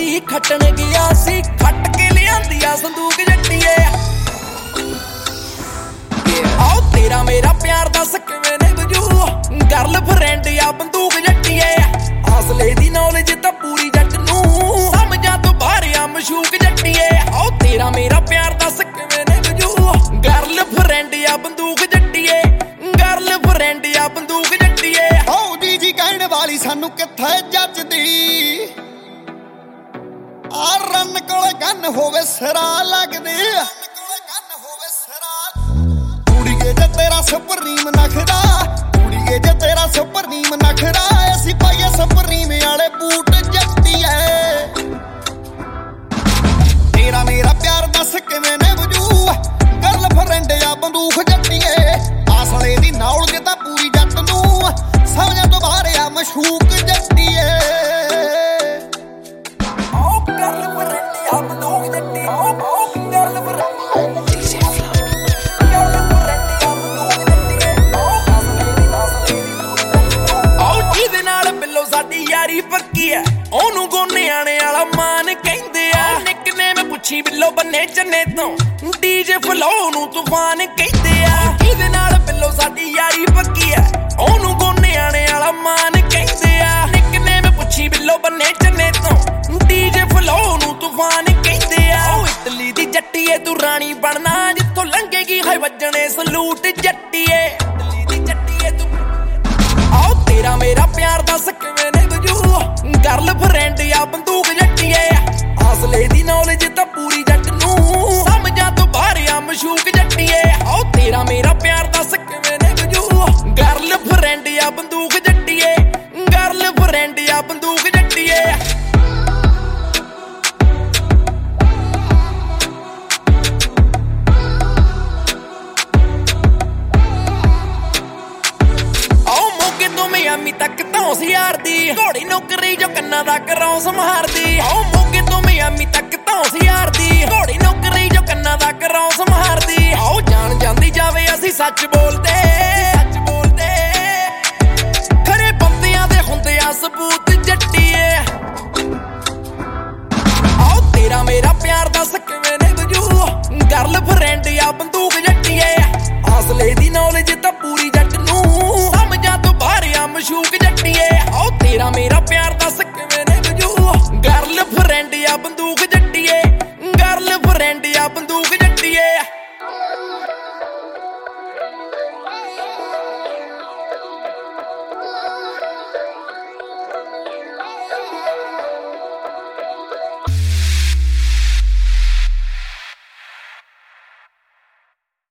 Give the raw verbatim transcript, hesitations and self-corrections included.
सी खटन गया सी खट के लियांदी आ संदूक जट्टिए आओ तेरा मेरा प्यार दस किवें ने वजू गर्ल फ्रेंड या बंदूक जट्टिए असले दी नॉलेज तां पूरी जट नूं समझां तो बाहर आ मशूक जट्टिए आओ तेरा मेरा प्यार दस किवें ने वजू गर्ल फ्रेंड या बंदूक जट्टिए गर्ल फ्रेंड या बंदूक जट्टिए ओ जी जी कहण वाली सानू कित्थे जचदी आ रन कोले गन होवे सिरा लगदी कुड़ीए जे तेरा सुप्रीम नखरा कुड़ीए जे तेरा सुप्रीम नखरा असीं पाइए सुप्रीम वाले बूट जट्टिए तेरा मेरा प्यार दस किवें ने वजू गर्ल फ्रेंड या बंदूक जट्टिए आसले दी नौल तां पूरी जट नूं समझां तो बाहर आ मशूक जट्टिए आओ गर्ल फ्रेंड या बंदूक जट्टी आओ girlfriend DJ flow girlfriend या बंदूक जट्टी आओ ਜਿਹਦੇ ਨਾਲ ਬਿੱਲੋ ਸਾਡੀ ਯਾਰੀ ਪੱਕੀ ਐ ਉਹਨੂੰ ਗੋਨਿਆਣੇ ਵਾਲਾ ਮਾਨ ਕਹਿੰਦੇ ਆ ਨਿਕਨੇਮ ਪੁੱਛੀ ਬਿੱਲੋ ਬੰਨੇ ਚੰਨੇ ਤੋਂ ਡੀਜੇ ਫਲੋ ਨੂੰ ਤੂਫਾਨ ਕਹਿੰਦੇ ਆ ਜਿਹਦੇ ਨਾਲ ਬਿੱਲੋ ਸਾਡੀ ਯਾਰੀ ਪੱਕੀ ਐ ਉਹਨੂੰ ਗੋਨਿਆਣੇ ਵਾਲਾ ਮਾਨ ਕਹਿੰਦੇ ਆ ਨਿਕਨੇਮ ਪੁੱਛੀ ਬਿੱਲੋ ਬੰਨੇ ਚੰਨੇ ਤੋਂ ਡੀਜੇ ਫਲੋ ਨੂੰ ਤੂਫਾਨ ਕਹਿੰਦੇ ਆ ਉਹ ਇਟਲੀ ਦੀ ਜੱਟੀਏ ਤੂੰ ਰਾਣੀ ਬਣਨਾ ਜਿੱਥੋਂ ਲੰਘੇਗੀ ਹਾਏ ਵੱਜਣੇ ਸਲੂਟ ਜੱਟੀਏ ਇਟਲੀ ਦੀ ਜੱਟੀਏ ਤੂੰ आओ तेरा मेरा प्यार दस किवें ने वजू गर्ल फ्रेंड या बंदूक जट्टिए असले दी नॉलेज तां पूरी जट नूं समझां तो बाहर आ मशूक जट्टिए आओ तेरा मेरा प्यार दस किवें ने वजू गर्ल फ्रेंड या बंदूक जट्टिए गर्ल फ्रेंड या बंदूक जट्टिए ਮਿਆਮੀ ਤੱਕ ਧੌਂਸ ਯਾਰਦੀ ਘੋੜੀ ਨੌਕਰੀ ਜੋ ਕੰਨਾਂ ਦਾ ਕਰੌਂਸ ਮਾਰਦੀ ਆਓ ਮੋਗੇ ਤੋਂ ਮਿਆਮੀ ਤੱਕ ਧੌਂਸ ਯਾਰਦੀ ਘੋੜੀ ਨੌਕਰੀ ਜੋ ਕੰਨਾਂ ਦਾ ਕਰੌਂਸ ਮਾਰਦੀ ਆਓ ਜਾਣ ਜਾਂਦੀ ਜਾਵੇ ਅਸੀਂ ਸੱਚ ਬੋਲਦੇ